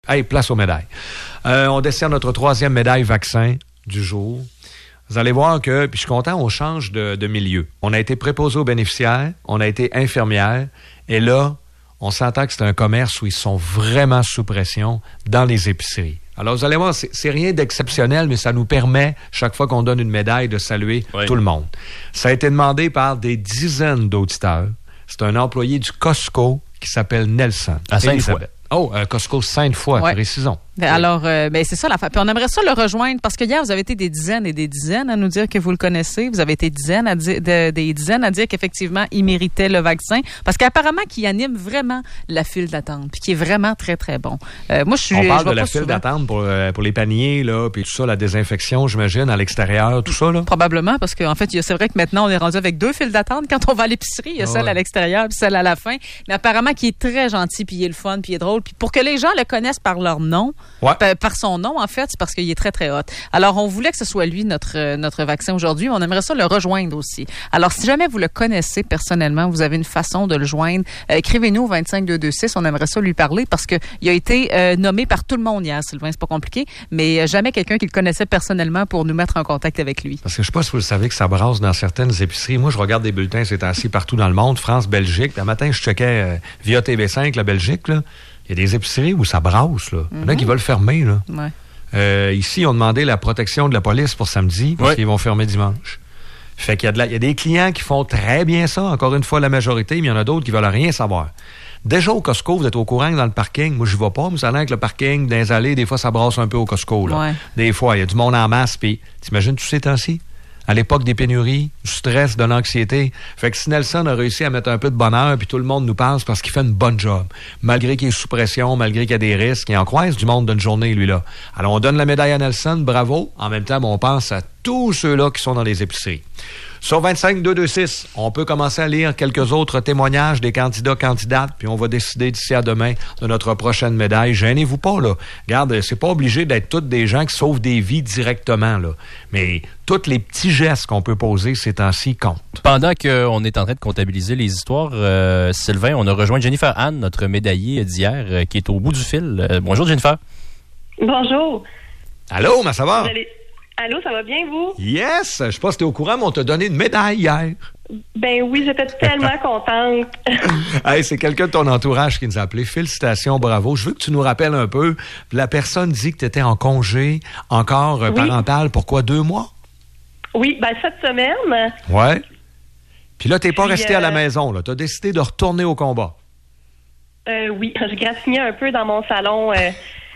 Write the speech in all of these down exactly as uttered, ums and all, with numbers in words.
Hey, place aux médailles. Euh, on dessert notre troisième médaille vaccin du jour. Vous allez voir que, puis je suis content, on change de, de milieu. On a été préposé aux bénéficiaires, on a été infirmière, et là, on s'entend que c'est un commerce où ils sont vraiment sous pression dans les épiceries. Alors, vous allez voir, c'est, c'est rien d'exceptionnel, mais ça nous permet, chaque fois qu'on donne une médaille, de saluer oui. tout le monde. Ça a été demandé par des dizaines d'auditeurs. C'est un employé du Costco qui s'appelle Nelson. À Sainte-Foy. Oh, euh, Costco Sainte-Foy, ouais. précisons. Alors, euh, ben c'est ça la fin. Puis on aimerait ça le rejoindre parce que hier, vous avez été des dizaines et des dizaines à nous dire que vous le connaissez. Vous avez été dizaines à di- de, des dizaines à dire qu'effectivement, il méritait le vaccin. Parce qu'apparemment, qu'il anime vraiment la file d'attente puis qui est vraiment très, très bon. Euh, moi, je suis... On parle je de la file souvent. d'attente pour, euh, pour les paniers, là, puis tout ça, la désinfection, j'imagine, à l'extérieur, tout ça, là? Probablement, parce qu'en fait, c'est vrai que maintenant, on est rendu avec deux files d'attente quand on va à l'épicerie. Il y a ah celle ouais. à l'extérieur puis celle à la fin. Mais apparemment, qui est très gentil puis il est le fun puis il est drôle. Puis pour que les gens le connaissent par leur nom, ouais. par, par son nom, en fait, c'est parce qu'il est très, très hot. Alors, on voulait que ce soit lui, notre, euh, notre vaccin aujourd'hui. On aimerait ça le rejoindre aussi. Alors, si jamais vous le connaissez personnellement, vous avez une façon de le joindre, euh, écrivez-nous au vingt-cinq deux cent vingt-six. On aimerait ça lui parler parce que il a été euh, nommé par tout le monde hier, Sylvain. C'est pas compliqué, mais jamais quelqu'un qui le connaissait personnellement pour nous mettre en contact avec lui. Parce que je sais pas si vous le savez que ça brasse dans certaines épiceries. Moi, je regarde des bulletins ces temps-ci partout dans le monde, France, Belgique. Puis un matin, je checkais euh, via T V cinq, la Belgique, là. Il y a des épiceries où ça brasse, là. Mm-hmm. Il y en a qui veulent fermer, là. Ouais. Euh, ici, ils ont demandé la protection de la police pour samedi, parce ouais. qu'ils vont fermer dimanche. Fait qu'il y a, de la, il y a des clients qui font très bien ça, encore une fois, la majorité, mais il y en a d'autres qui veulent rien savoir. Déjà, au Costco, vous êtes au courant que dans le parking, moi, je vais pas, mais ça a l'air que le parking, dans les allées, des fois, ça brasse un peu au Costco, là. Ouais. Des fois, il y a du monde en masse, puis t'imagines tous ces temps-ci? À l'époque des pénuries, du stress, de l'anxiété. Fait que si Nelson a réussi à mettre un peu de bonheur, puis tout le monde nous passe parce qu'il fait une bonne job, malgré qu'il est sous pression, malgré qu'il y a des risques, il en croise du monde d'une journée, lui-là. Alors, on donne la médaille à Nelson, bravo. En même temps, on pense à tous ceux-là qui sont dans les épiceries. Sur vingt-cinq deux cent vingt-six, on peut commencer à lire quelques autres témoignages des candidats, candidates, puis on va décider d'ici à demain de notre prochaine médaille. Gênez-vous pas, là. Regarde, c'est pas obligé d'être tous des gens qui sauvent des vies directement, là. Mais tous les petits gestes qu'on peut poser ces temps-ci comptent. Pendant qu'on est en train de comptabiliser les histoires, euh, Sylvain, on a rejoint Jennifer Anne, notre médaillée d'hier, euh, qui est au bout du fil. Euh, bonjour, Jennifer. Bonjour. Allô, ma ça va? Vous allez... Allô, ça va bien, vous? Yes! Je sais pas si t'es au courant, mais on t'a donné une médaille hier. Ben oui, j'étais tellement contente. Hey, c'est quelqu'un de ton entourage qui nous a appelé. Félicitations, bravo. Je veux que tu nous rappelles un peu. La personne dit que tu étais en congé, encore oui. parental. Pourquoi deux mois? Oui, ben cette semaine. Ouais. Puis là, t'es pas Puis, resté euh... à la maison, là. T'as décidé de retourner au combat. Euh, oui, je gratignais un peu dans mon salon... Euh...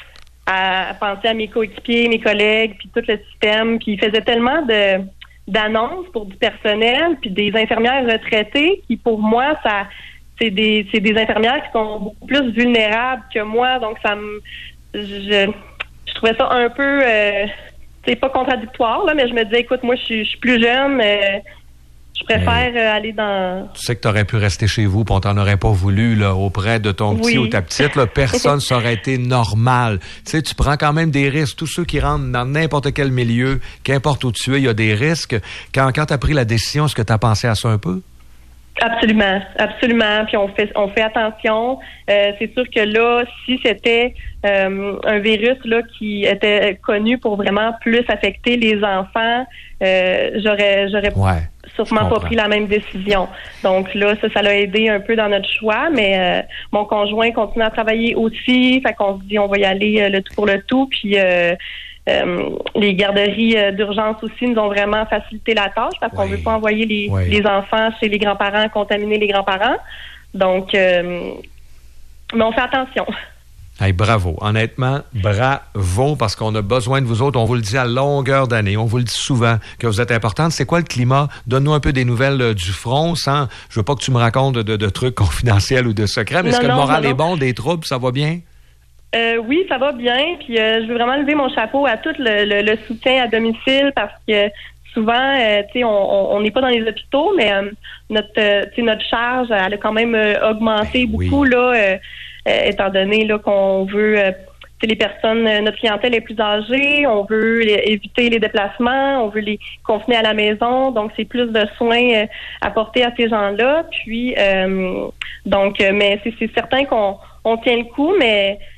à penser à mes coéquipiers, mes collègues, puis tout le système. Puis ils faisaient tellement de d'annonces pour du personnel, puis des infirmières retraitées qui, pour moi, ça c'est des c'est des infirmières qui sont beaucoup plus vulnérables que moi. Donc, ça me... Je, je trouvais ça un peu... Euh, c'est pas contradictoire, là, mais je me disais, écoute, moi, je suis, je suis plus jeune... Euh, Je préfère euh, aller dans... Tu sais que tu aurais pu rester chez vous, puis on t'en aurait pas voulu, là, auprès de ton petit oui. ou ta petite. Là, personne, ça aurait été normal. Tu sais, tu prends quand même des risques. Tous ceux qui rentrent dans n'importe quel milieu, qu'importe où tu es, il y a des risques. Quand, quand tu as pris la décision, est-ce que tu as pensé à ça un peu? Absolument, absolument. Puis on fait on fait attention. Euh, c'est sûr que là, si c'était euh, un virus là qui était connu pour vraiment plus affecter les enfants, euh, j'aurais j'aurais ouais, sûrement pas pris la même décision. Donc là, ça, ça l'a aidé un peu dans notre choix, mais euh, mon conjoint continue à travailler aussi. Fait qu'on se dit on va y aller euh, le tout pour le tout. Puis euh, Euh, les garderies euh, d'urgence aussi nous ont vraiment facilité la tâche parce qu'on oui. veut pas envoyer les, oui. les enfants chez les grands-parents, contaminer les grands-parents. Donc, euh, mais on fait attention. Hey, bravo. Honnêtement, bravo, parce qu'on a besoin de vous autres. On vous le dit à longueur d'année. On vous le dit souvent que vous êtes importante. C'est quoi le climat? Donne-nous un peu des nouvelles euh, du front, sans... Je veux pas que tu me racontes de, de trucs confidentiels ou de secrets, mais non, est-ce que non, le moral non, est bon, des troubles, ça va bien? Euh, oui, ça va bien. Puis euh, je veux vraiment lever mon chapeau à tout le, le, le soutien à domicile parce que souvent, euh, tu sais, on n'est pas dans les hôpitaux, mais euh, notre, euh, tu sais, notre charge, elle a quand même euh, augmenté ben, beaucoup oui. là, euh, euh, étant donné là qu'on veut, euh, tu sais, les personnes, euh, notre clientèle est plus âgée, on veut les, éviter les déplacements, on veut les confiner à la maison, donc c'est plus de soins euh, apportés à ces gens-là. Puis, euh, donc, euh, mais c'est, c'est certain qu'on on tient le coup, mais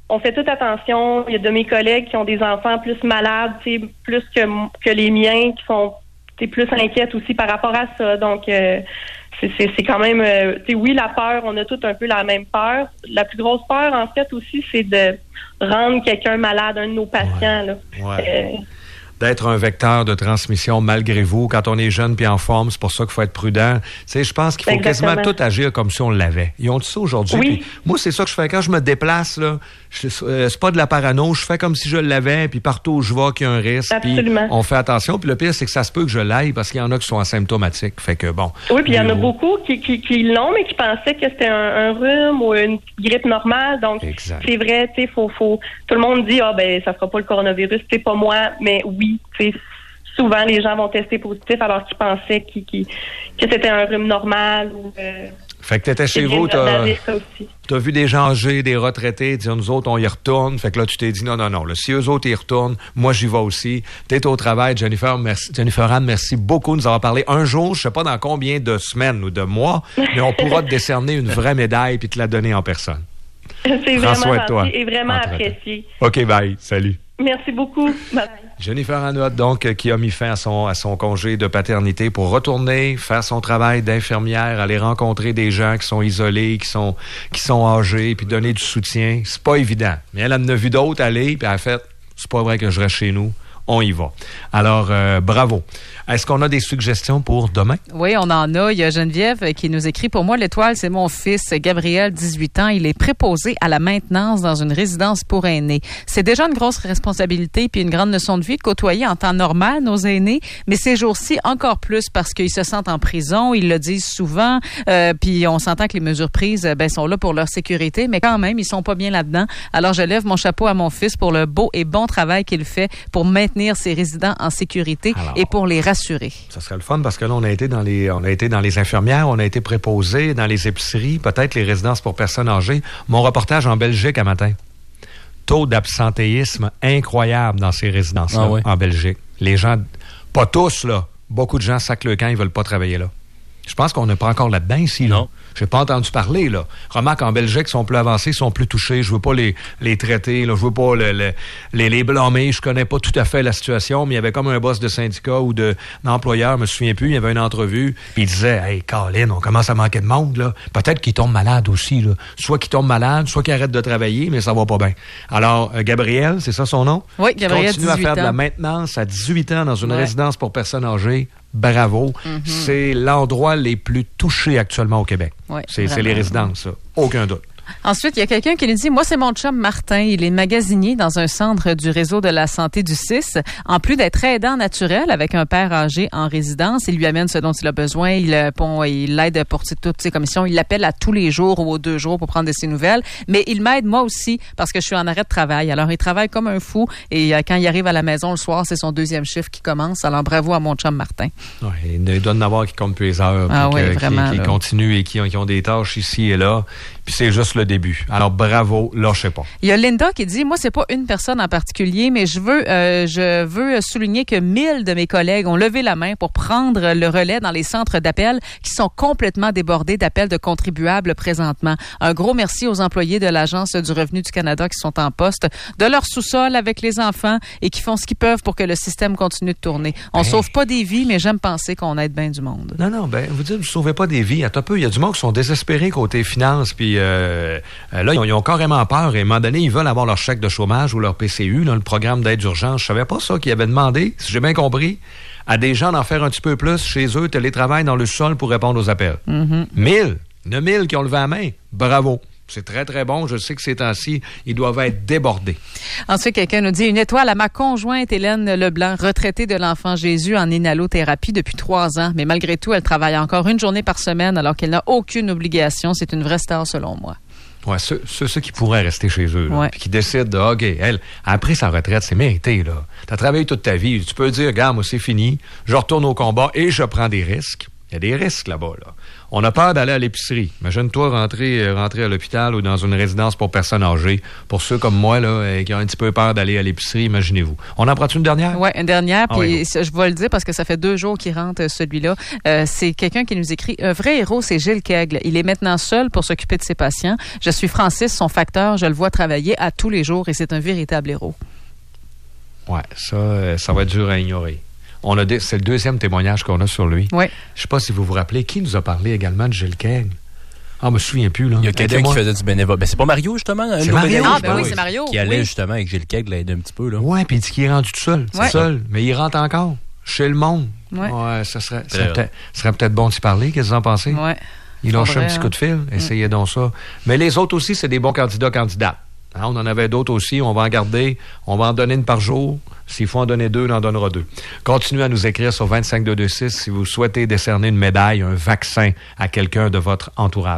on fait toute attention. Il y a de mes collègues qui ont des enfants plus malades, tu sais, plus que que les miens, qui sont plus inquiètes aussi par rapport à ça. Donc, euh, c'est, c'est, c'est quand même, euh, tu sais, oui, la peur, on a tous un peu la même peur. La plus grosse peur, en fait, aussi, c'est de rendre quelqu'un malade, un de nos patients. Ouais. Là. Ouais. Euh, D'être un vecteur de transmission malgré vous. Quand on est jeune puis en forme, c'est pour ça qu'il faut être prudent. Tu sais, je pense qu'il faut Exactement. quasiment tout agir comme si on l'avait. Ils ont dit ça aujourd'hui. Oui. Puis moi, c'est ça que je fais. Quand je me déplace, là, je, euh, c'est pas de la parano. Je fais comme si je l'avais, puis partout où je vais qu'il y a un risque. Absolument. Puis on fait attention. Puis le pire, c'est que ça se peut que je l'aille parce qu'il y en a qui sont asymptomatiques. Fait que bon. Oui, puis il y en a au... beaucoup qui, qui, qui l'ont, mais qui pensaient que c'était un, un rhume ou une grippe normale. Donc, exact. C'est vrai, tu sais, faut, faut. Tout le monde dit, ah, ben, ça sera pas le coronavirus. C'est pas moi, mais oui, tu sais. Souvent, les gens vont tester positif alors qu'ils pensaient qu'ils, qu'ils, que c'était un rhume normal. Ou, euh, fait que t'étais chez vous, t'as, t'as vu des gens âgés, des retraités, dire nous autres, on y retourne. Fait que là, tu t'es dit non, non, non. Là, si eux autres y retournent, moi, j'y vais aussi. T'es au travail, Jennifer, merci, Jennifer Anne, merci beaucoup de nous avoir parlé. Un jour, je sais pas dans combien de semaines ou de mois, mais on pourra te décerner une vraie médaille puis te la donner en personne. C'est Prends vraiment de toi. gentil et vraiment apprécié. OK, bye. Salut. Merci beaucoup. Bye. Jennifer Anne, donc, qui a mis fin à son, à son congé de paternité pour retourner faire son travail d'infirmière, aller rencontrer des gens qui sont isolés, qui sont, qui sont âgés, puis donner du soutien. C'est pas évident. Mais elle en a vu d'autres aller, puis elle a fait, c'est pas vrai que je reste chez nous. On y va. Alors, euh, bravo. Est-ce qu'on a des suggestions pour demain? Oui, on en a. Il y a Geneviève qui nous écrit « Pour moi, l'étoile, c'est mon fils, Gabriel, dix-huit ans. Il est préposé à la maintenance dans une résidence pour aînés. C'est déjà une grosse responsabilité puis une grande leçon de vie de côtoyer en temps normal nos aînés, mais ces jours-ci, encore plus parce qu'ils se sentent en prison. Ils le disent souvent. Euh, puis on s'entend que les mesures prises ben, sont là pour leur sécurité, mais quand même, ils sont pas bien là-dedans. Alors, je lève mon chapeau à mon fils pour le beau et bon travail qu'il fait pour maintenir ses résidents en sécurité Alors, et pour les rassurer. Ça serait le fun parce que là, on a été dans les, on a été dans les infirmières, on a été préposés dans les épiceries, peut-être les résidences pour personnes âgées. Mon reportage en Belgique à matin. Taux d'absentéisme incroyable dans ces résidences-là, ah oui. en Belgique. Les gens, pas tous, là, beaucoup de gens sacent le camp, ils veulent pas travailler là. Je pense qu'on n'est pas encore là-dedans ici, là. Non. J'ai pas entendu parler, là. Remarque, en Belgique, ils sont plus avancés, ils sont plus touchés. Je veux pas les, les traiter, là. Je veux pas le, le, les, les blâmer. Je connais pas tout à fait la situation, mais il y avait comme un boss de syndicat ou de, d'employeur, je me souviens plus, il y avait une entrevue, puis il disait, hey, Colin, on commence à manquer de monde, là. Peut-être qu'ils tombent malades aussi, là. Soit qu'ils tombent malades, soit qu'ils arrêtent de travailler, mais ça va pas bien. Alors, euh, Gabriel, c'est ça son nom? Oui, Gabriel, continue à faire ans. de la maintenance à dix-huit ans dans une ouais. résidence pour personnes âgées. Bravo. Mm-hmm. C'est l'endroit les plus touchés actuellement au Québec. Ouais, c'est, c'est les résidences, ça. Aucun doute. Ensuite, il y a quelqu'un qui nous dit, moi, c'est mon chum Martin. Il est magasinier dans un centre du réseau de la santé du C I S. En plus d'être aidant naturel avec un père âgé en résidence, il lui amène ce dont il a besoin. Il, bon, il l'aide pour toutes ses commissions. Il l'appelle à tous les jours ou aux deux jours pour prendre de ses nouvelles. Mais il m'aide moi aussi parce que je suis en arrêt de travail. Alors, il travaille comme un fou. Et quand il arrive à la maison le soir, c'est son deuxième chiffre qui commence. Alors, bravo à mon chum Martin. Ouais, il doit en avoir qui comptent plus les heures. Ah oui, que, vraiment. Qui, qui continuent et qui, qui ont des tâches ici et là. Puis c'est juste le début. Alors, bravo, lâchez pas. Il y a Linda qui dit, moi, c'est pas une personne en particulier, mais je veux, euh, je veux souligner que mille de mes collègues ont levé la main pour prendre le relais dans les centres d'appel qui sont complètement débordés d'appels de contribuables présentement. Un gros merci aux employés de l'Agence du revenu du Canada qui sont en poste de leur sous-sol avec les enfants et qui font ce qu'ils peuvent pour que le système continue de tourner. On ben, sauve pas des vies, mais j'aime penser qu'on aide bien du monde. Non, non, ben, vous dites, vous sauvez pas des vies. Attends un peu, il y a du monde qui sont désespérés côté finances, puis euh, là, ils ont, ils ont carrément peur. Et à un moment donné, ils veulent avoir leur chèque de chômage ou leur P C U, là, le programme d'aide d'urgence. Je savais pas ça qu'ils avaient demandé, si j'ai bien compris, à des gens d'en faire un petit peu plus chez eux, télétravail dans le sol pour répondre aux appels. Mm-hmm. Mille. Il y en a mille qui ont levé la main. Bravo. C'est très, très bon. Je sais que ces temps-ci, ils doivent être débordés. Ensuite, quelqu'un nous dit, une étoile à ma conjointe Hélène Leblanc, retraitée de l'Enfant Jésus en inhalothérapie depuis trois ans. Mais malgré tout, elle travaille encore une journée par semaine alors qu'elle n'a aucune obligation. C'est une vraie star selon moi. Ouais, ceux, ceux, ceux qui pourraient rester chez eux, là, ouais. puis qui décident de, OK, elle, après sa retraite, c'est mérité, là. T'as travaillé toute ta vie. Tu peux dire, regarde, moi, c'est fini. Je retourne au combat et je prends des risques. Il y a des risques là-bas, là. On a peur d'aller à l'épicerie. Imagine-toi rentrer, rentrer à l'hôpital ou dans une résidence pour personnes âgées. Pour ceux comme moi, là, qui ont un petit peu peur d'aller à l'épicerie, imaginez-vous. On en prend-tu une dernière? Oui, une dernière. Puis ah oui, je vais le dire parce que ça fait deux jours qu'il rentre, celui-là. Euh, c'est quelqu'un qui nous écrit « Un vrai héros, c'est Gilles Kegel. Il est maintenant seul pour s'occuper de ses patients. Je suis Francis, son facteur. Je le vois travailler à tous les jours et c'est un véritable héros. » Oui, ça, ça va être dur à ignorer. On a des, c'est le deuxième témoignage qu'on a sur lui. Oui. Je ne sais pas si vous vous rappelez, qui nous a parlé également de Gilles Kegel? Ah, je me souviens plus, là. Il y a quelqu'un Aidez-moi. qui faisait du bénévolat. Ben, c'est pas Mario, justement. C'est Mario. Ah, ben oui, c'est Mario. Qui allait oui. justement avec Gilles Kegel l'aider un petit peu, là. Oui, puis il dit qu'il est rendu tout seul. Ouais. C'est seul. Mais il rentre encore. Chez le monde. Oui. Ouais, ça serait, ça serait, peut-être, serait peut-être bon d'y parler. Qu'est-ce que vous en pensez? Oui. Il lâche un Faudrait, petit hein. coup de fil. Essayez donc ça. Mais les autres aussi, c'est des bons candidats, candidates. Hein, on en avait d'autres aussi. On va en garder. On va en donner une par jour. S'il faut en donner deux, on en donnera deux. Continuez à nous écrire sur vingt-cinq deux deux six si vous souhaitez décerner une médaille, un vaccin à quelqu'un de votre entourage.